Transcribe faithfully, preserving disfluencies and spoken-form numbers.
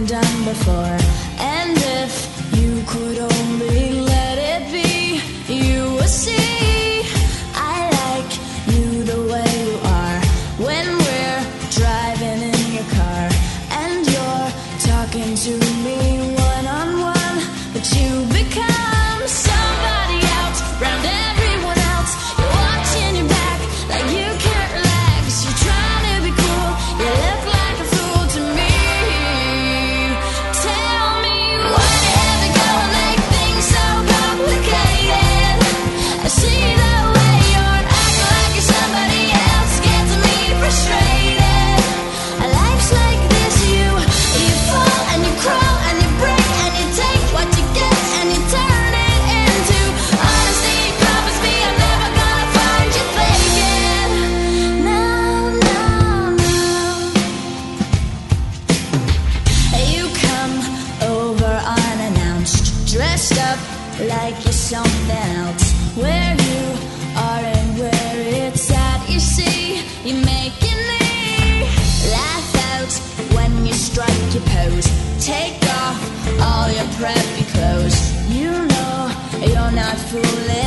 done before. And if you could only let it be, you would see I like you the way you are. When we're driving in your car and you're talking to me one-on-one, but you become somebody else round everyone else. You're watching your back like you can't relax. You're trying to be cool, you look like a fool to me. Tell me why you have to go and make things so complicated. I see the way you're acting like you're somebody else, gets me frustrated. Life's like this, you you fall and you crawl and you break and you take what you get and you turn it into honesty. Promise me I'm never gonna find you faking. No, no, no. You come over unannounced, dressed up like you're something else. Where you are and where it's at, you see, you're making me laugh out when you strike your pose. Take off all your preppy clothes. You know you're not fooling